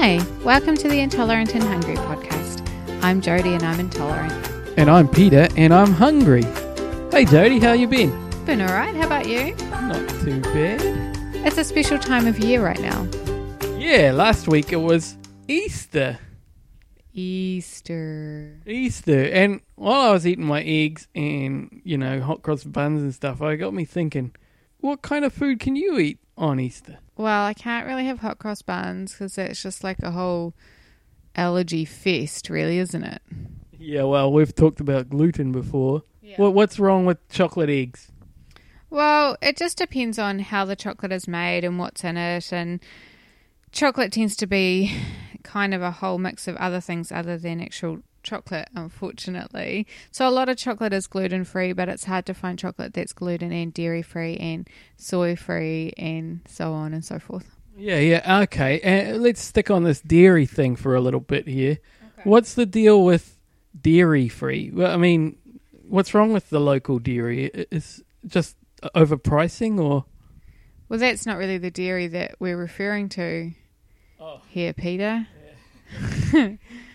Hi, welcome to the Intolerant and Hungry podcast. I'm Jodie and I'm intolerant. And I'm Peter and I'm hungry. Hey Jodie, how you been? Been alright, how about you? Not too bad. It's a special time of year right now. Yeah, last week it was Easter. Easter. And while I was eating my eggs and, hot cross buns and stuff, it got me thinking, what kind of food can you eat on Easter? Well, I can't really have hot cross buns because it's just like a whole allergy fest, really, isn't it? Yeah, well, we've talked about gluten before. Yeah. Well, what's wrong with chocolate eggs? Well, it just depends on how the chocolate is made and what's in it, and chocolate tends to be kind of a whole mix of other things other than actual chocolate, unfortunately. So a lot of chocolate is gluten-free, but it's hard to find chocolate that's gluten and dairy-free and soy-free and so on and so forth. Yeah, okay. Let's stick on this dairy thing for a little bit here. Okay. What's the deal with dairy-free? Well, I mean, what's wrong with the local dairy? Is just overpricing or? Well, that's not really the dairy that we're referring to here, Peter. Yeah.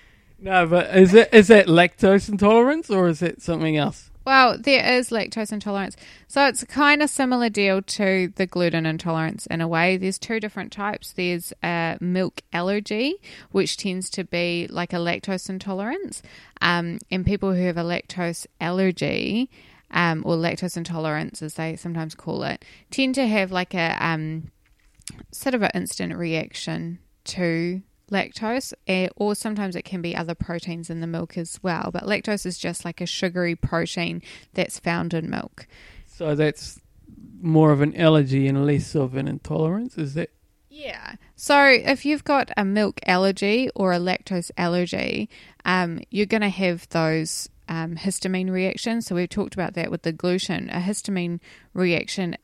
No, but is that lactose intolerance or is it something else? Well, there is lactose intolerance. So it's a kind of similar deal to the gluten intolerance in a way. There's two different types. There's a milk allergy, which tends to be like a lactose intolerance. And people who have a lactose allergy, or lactose intolerance as they sometimes call it, tend to have like a sort of an instant reaction to lactose, or sometimes it can be other proteins in the milk as well, but lactose is just like a sugary protein that's found in milk. So that's more of an allergy and less of an intolerance, is that? Yeah. So if you've got a milk allergy or a lactose allergy, you're going to have those histamine reactions. So we've talked about that with the gluten, a histamine reaction.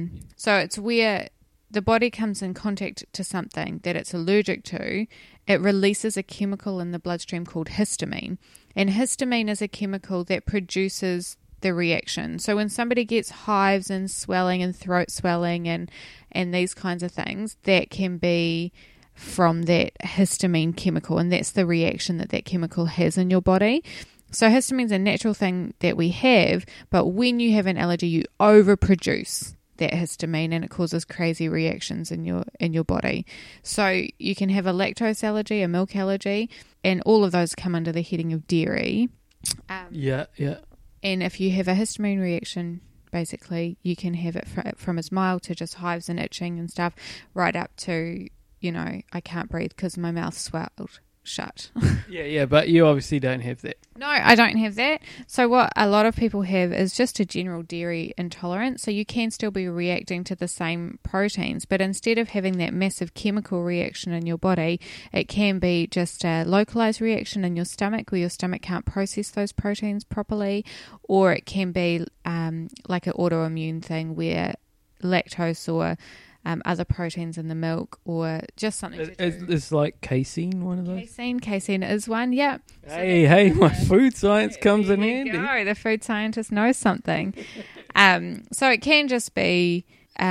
So it's where the body comes in contact to something that it's allergic to, it releases a chemical in the bloodstream called histamine. And histamine is a chemical that produces the reaction. So when somebody gets hives and swelling and throat swelling and these kinds of things, that can be from that histamine chemical, and that's the reaction that chemical has in your body. So histamine's a natural thing that we have, but when you have an allergy, you overproduce that histamine and it causes crazy reactions in your body. So you can have a lactose allergy, a milk allergy, and all of those come under the heading of dairy. Yeah. And if you have a histamine reaction, basically you can have it from as mild to just hives and itching and stuff, right up to, I can't breathe because my mouth swelled shut. Yeah, but you obviously don't have that. No, I don't have that. So what a lot of people have is just a general dairy intolerance. So you can still be reacting to the same proteins, but instead of having that massive chemical reaction in your body, it can be just a localized reaction in your stomach where your stomach can't process those proteins properly, or it can be like an autoimmune thing where lactose or other proteins in the milk, or just something to do. Is like casein one of those? Casein is one, yeah. Hey, my food science comes in handy. Go. The food scientist knows something. So it can just be,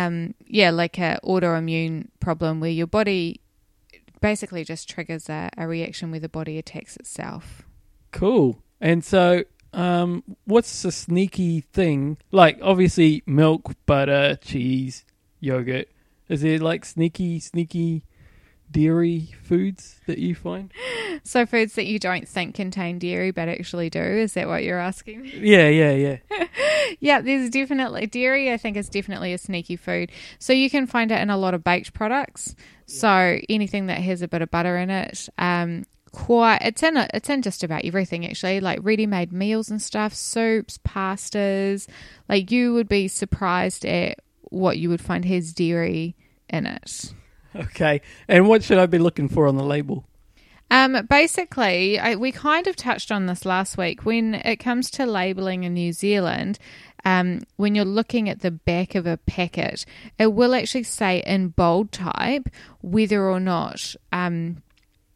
like an autoimmune problem where your body basically just triggers a reaction where the body attacks itself. Cool. And so what's the sneaky thing? Like, obviously, milk, butter, cheese, yogurt. Is there like sneaky dairy foods that you find? So foods that you don't think contain dairy but actually do, is that what you're asking? Yeah. Yeah, there's definitely dairy. I think is definitely a sneaky food. So you can find it in a lot of baked products. Yeah. So anything that has a bit of butter in it, it's in just about everything actually, like ready-made meals and stuff, soups, pastas. Like you would be surprised at what you would find has dairy in it. Okay, and what should I be looking for on the label? Basically, we kind of touched on this last week. When it comes to labelling in New Zealand, when you're looking at the back of a packet, it will actually say in bold type whether or not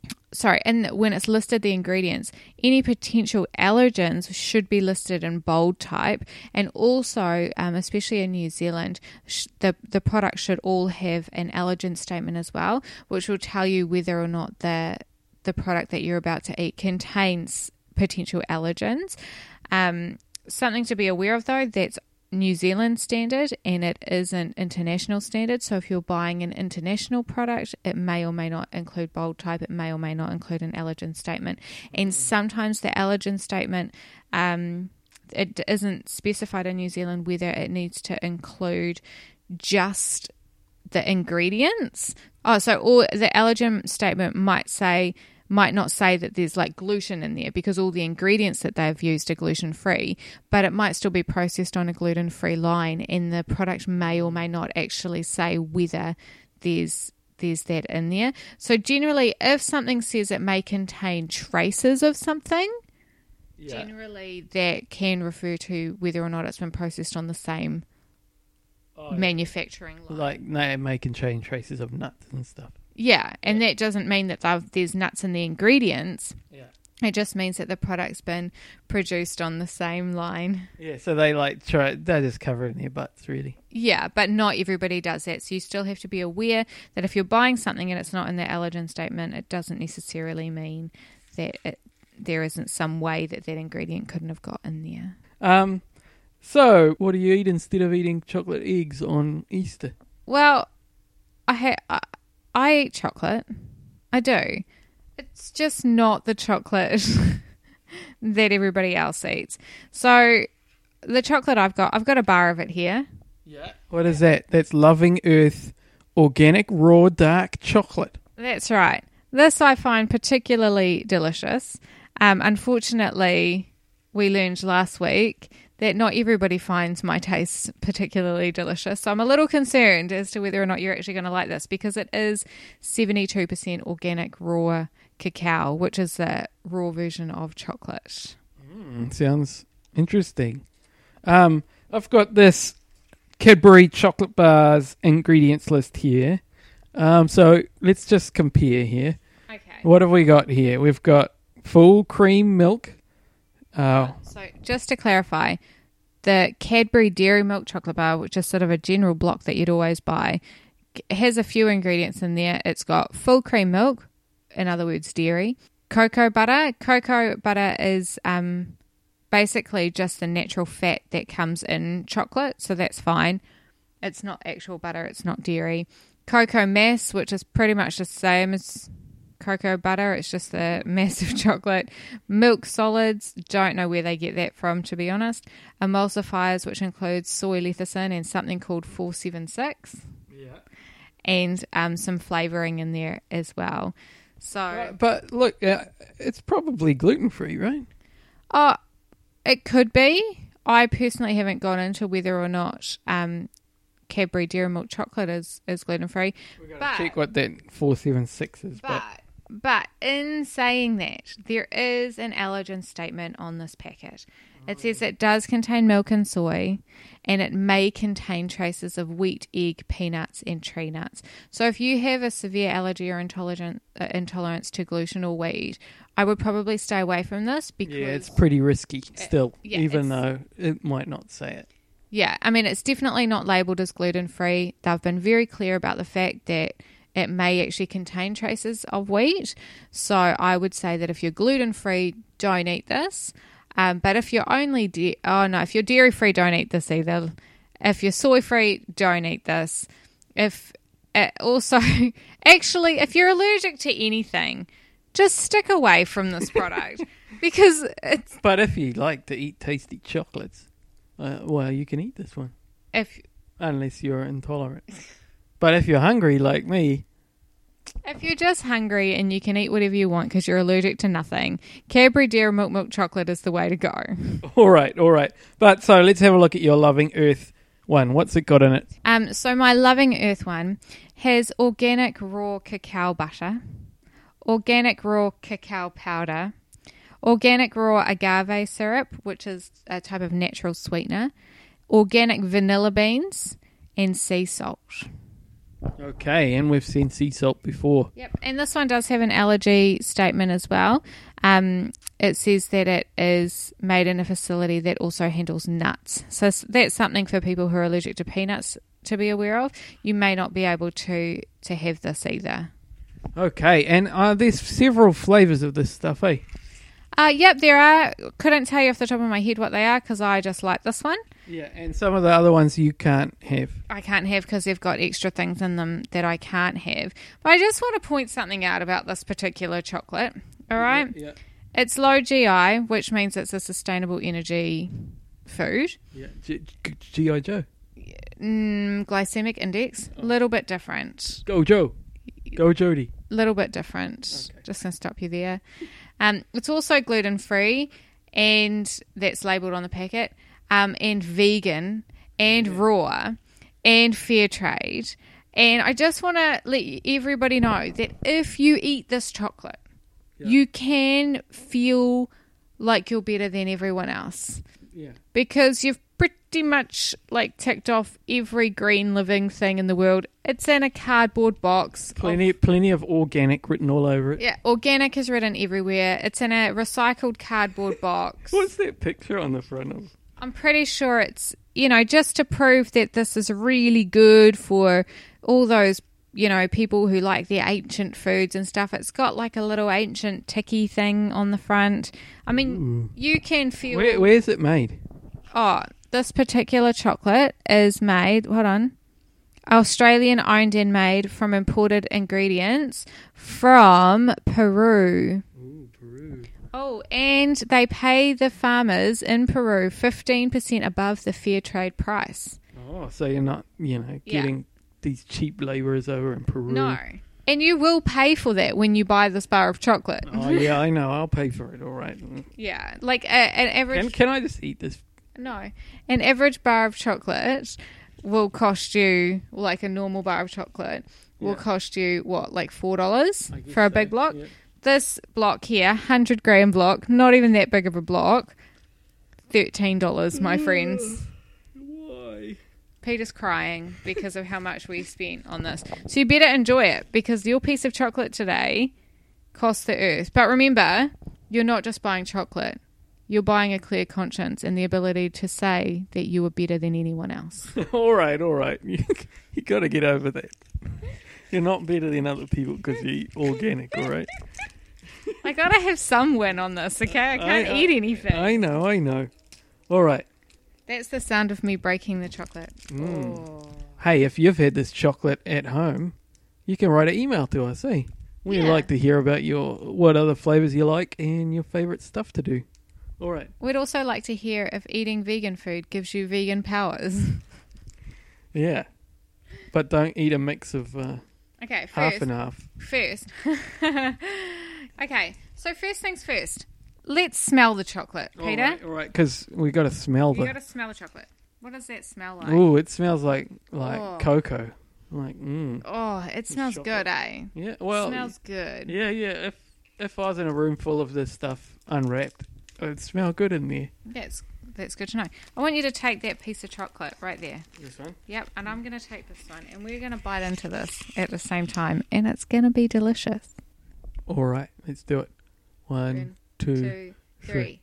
and when it's listed the ingredients, any potential allergens should be listed in bold type, and also, especially in New Zealand, the product should all have an allergen statement as well, which will tell you whether or not the product that you're about to eat contains potential allergens. Something to be aware of though, that's New Zealand standard and it is an international standard. So if you're buying an international product, it may or may not include bold type. It may or may not include an allergen statement. And sometimes the allergen statement, it isn't specified in New Zealand whether it needs to include just the ingredients. Or the allergen statement might not say that there's like gluten in there because all the ingredients that they've used are gluten-free, but it might still be processed on a gluten-free line, and the product may or may not actually say whether there's that in there. So generally, if something says it may contain traces of something, generally that can refer to whether or not it's been processed on the same manufacturing line. Like, no, it may contain traces of nuts and stuff. Yeah, and that doesn't mean that there's nuts in the ingredients. Yeah. It just means that the product's been produced on the same line. Yeah, so they just cover it in their butts, really. Yeah, but not everybody does that. So you still have to be aware that if you're buying something and it's not in the allergen statement, it doesn't necessarily mean that there isn't some way that ingredient couldn't have got in there. So what do you eat instead of eating chocolate eggs on Easter? Well, I eat chocolate. I do. It's just not the chocolate that everybody else eats. So the chocolate I've got a bar of it here. Yeah. What is that? That's Loving Earth Organic Raw Dark Chocolate. That's right. This I find particularly delicious. Unfortunately, we learned last week that not everybody finds my taste particularly delicious. So I'm a little concerned as to whether or not you're actually going to like this, because it is 72% organic raw cacao, which is the raw version of chocolate. Sounds interesting. I've got this Cadbury chocolate bars ingredients list here. So let's just compare here. Okay. What have we got here? We've got full cream milk. So just to clarify, the Cadbury Dairy Milk Chocolate Bar, which is sort of a general block that you'd always buy, has a few ingredients in there. It's got full cream milk, in other words, dairy, cocoa butter. Cocoa butter is basically just the natural fat that comes in chocolate, so that's fine. It's not actual butter, it's not dairy. Cocoa mass, which is pretty much the same as cocoa butter, it's just the mass of chocolate. Milk solids, don't know where they get that from, to be honest. Emulsifiers, which includes soy lecithin and something called 476. Yeah. And some flavouring in there as well. So, but look, it's probably gluten-free, right? Oh, it could be. I personally haven't gone into whether or not Cadbury Dairy Milk Chocolate is gluten-free. We've got to check what that 476 is. But in saying that, there is an allergen statement on this packet. It says it does contain milk and soy, and it may contain traces of wheat, egg, peanuts, and tree nuts. So if you have a severe allergy or intolerance to gluten or wheat, I would probably stay away from this, because it's pretty risky still, even though it might not say it. Yeah, I mean, it's definitely not labelled as gluten-free. They've been very clear about the fact that it may actually contain traces of wheat. So I would say that if you're gluten-free, don't eat this. But if you're if you're dairy-free, don't eat this either. If you're soy-free, don't eat this. If you're allergic to anything, just stick away from this product because it's. But if you like to eat tasty chocolates, well, you can eat this one. Unless you're intolerant. But if you're hungry like me... If you're just hungry and you can eat whatever you want because you're allergic to nothing, Cadbury Dairy Milk Chocolate is the way to go. All right. But so let's have a look at your Loving Earth one. What's it got in it? So my Loving Earth one has organic raw cacao butter, organic raw cacao powder, organic raw agave syrup, which is a type of natural sweetener, organic vanilla beans, and sea salt. Okay, and we've seen sea salt before. Yep, and this one does have an allergy statement as well. It says that it is made in a facility that also handles nuts. So that's something for people who are allergic to peanuts to be aware of. You may not be able to have this either. Okay, and there's several flavours of this stuff, eh? Yep, there are. Couldn't tell you off the top of my head what they are because I just like this one. Yeah, and some of the other ones you can't have. I can't have because they've got extra things in them that I can't have. But I just want to point something out about this particular chocolate. All right? Yeah. It's low GI, which means it's a sustainable energy food. Yeah. G.I. Joe. Glycemic index, a little bit different. Go Joe. Go Jody. Little bit different. Okay. Just going to stop you there. It's also gluten-free, and that's labelled on the packet, and vegan, and raw, and fair trade. And I just want to let everybody know that if you eat this chocolate, you can feel like you're better than everyone else. Yeah. Because you've pretty much ticked off every green living thing in the world. It's in a cardboard box. Plenty of organic written all over it. Yeah, organic is written everywhere. It's in a recycled cardboard box. What's that picture on the front of? I'm pretty sure it's, just to prove that this is really good for all those, people who like their ancient foods and stuff. It's got a little ancient ticky thing on the front. I mean, you can feel... Where's it made? Oh, this particular chocolate is made, hold on, Australian owned and made from imported ingredients from Peru. Ooh, Peru. Oh, and they pay the farmers in Peru 15% above the fair trade price. Oh, so you're not, getting these cheap labourers over in Peru. No. And you will pay for that when you buy this bar of chocolate. Oh, yeah, I know. I'll pay for it, all right. Yeah, an average... Can I just eat this? No. An average bar of chocolate will cost you, a normal bar of chocolate, will cost you, $4 for a big block? Yeah. This block here, 100 gram block, not even that big of a block, $13, my friends. Why? Peter's crying because of how much we spent on this. So you better enjoy it because your piece of chocolate today costs the earth. But remember, you're not just buying chocolate. You're buying a clear conscience and the ability to say that you are better than anyone else. all right. You got to get over that. You're not better than other people because you eat organic, all right? I got to have some win on this, okay? I can't eat anything. I know. All right. That's the sound of me breaking the chocolate. Oh. Hey, if you've had this chocolate at home, you can write an email to us, eh? We'd like to hear about what other flavours you like and your favourite stuff to do. All right. We'd also like to hear if eating vegan food gives you vegan powers. Yeah. But don't eat a mix of okay, half and half. First. Okay, so first things first. Let's smell the chocolate, Peter. All right, because we got to smell You got to smell the chocolate. What does that smell like? Ooh, it smells like Oh. cocoa. Oh, it smells chocolate. good, eh? Yeah, well. It smells good. Yeah. If I was in a room full of this stuff unwrapped, it'd smell good in there. That's good to know. I want you to take that piece of chocolate right there. This one? Yep, and I'm going to take this one, and we're going to bite into this at the same time, and it's going to be delicious. All right, let's do it. 1, 2, 3.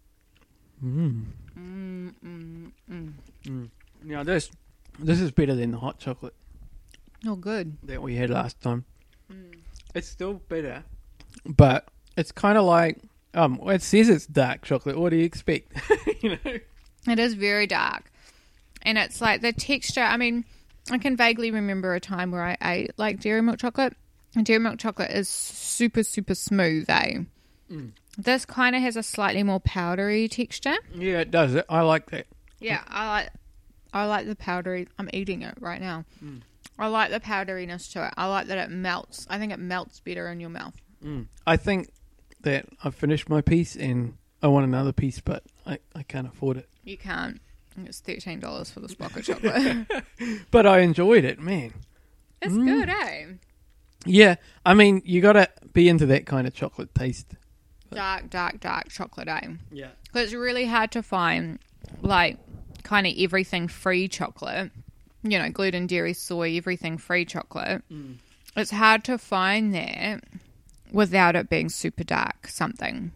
Now this is better than the hot chocolate Oh, good. that we had last time. It's still better, but it's kind of like it says it's dark chocolate. What do you expect? It is very dark, and it's like the texture. I mean, I can vaguely remember a time where I ate dairy milk chocolate, and dairy milk chocolate is super, super smooth, eh? This kind of has a slightly more powdery texture. Yeah, it does. I like that. Yeah, I like the powdery. I'm eating it right now. I like the powderiness to it. I like that it melts. I think it melts better in your mouth. I think that I've finished my piece and I want another piece, but I can't afford it. You can't. It's $13 for this block of chocolate. But I enjoyed it, man. It's good, eh? Yeah, I mean, you got to be into that kind of chocolate taste. Dark chocolate, eh? Yeah. Because it's really hard to find, kind of everything free chocolate. gluten, dairy, soy, everything free chocolate, it's hard to find that without it being super dark something.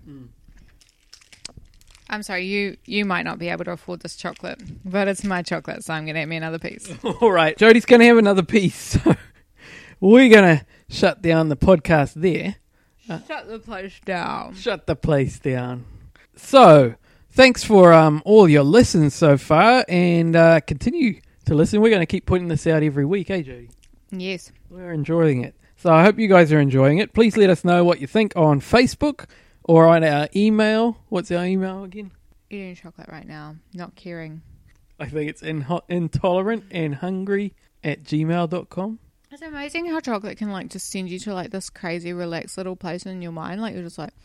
I'm sorry, you might not be able to afford this chocolate, but it's my chocolate, so I'm going to have me another piece. All right, Jodie's going to have another piece, so we're going to shut down the podcast there. Shut the place down. Shut the place down. So, thanks for all your listens so far, and continue to listen. We're going to keep putting this out every week, eh, Jodie? Yes. We're enjoying it. So I hope you guys are enjoying it. Please let us know what you think on Facebook or on our email. What's our email again? Eating chocolate right now. Not caring. I think it's intolerant and hungry @gmail.com. It's amazing how chocolate can just send you to this crazy relaxed little place in your mind. You're just like,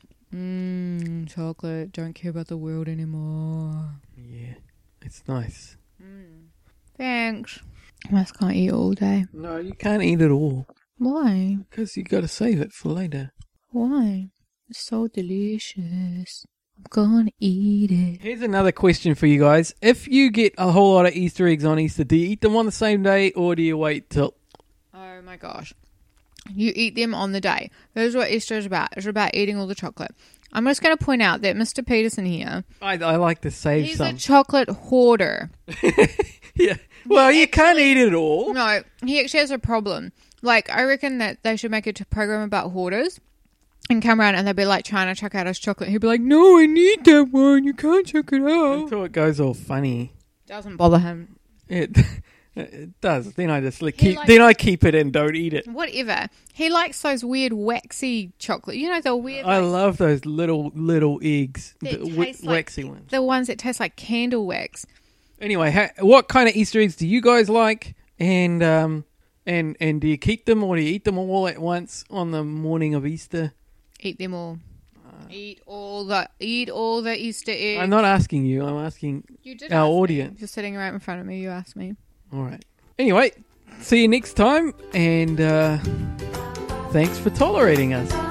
chocolate, don't care about the world anymore. Yeah, it's nice. Thanks. I just can't eat all day. No, you can't eat it all. Why? Because you got to save it for later. Why? It's so delicious. I'm gonna eat it. Here's another question for you guys. If you get a whole lot of Easter eggs on Easter, do you eat them on the same day or do you wait till... Oh my gosh. You eat them on the day. Here's what Easter is about. It's about eating all the chocolate. I'm just going to point out that Mr. Peterson here... I like to save he's some. a chocolate hoarder. Yeah. Well, you can't eat it all. No, he actually has a problem. I reckon that they should make a program about hoarders and come around and they'll be trying to chuck out his chocolate. He'll be like, no, I need that one. You can't chuck it out. Until it goes all funny. Doesn't bother him. It does. Then I just keep it and don't eat it. Whatever. He likes those weird waxy chocolate. The weird... I love those little eggs. The waxy ones. The ones that taste like candle wax. Anyway, what kind of Easter eggs do you guys like? And do you keep them or do you eat them all at once on the morning of Easter? Eat them all. Eat all the Easter eggs. I'm not asking you. I'm asking our audience. You're sitting right in front of me. You asked me. All right. Anyway, see you next time, and thanks for tolerating us.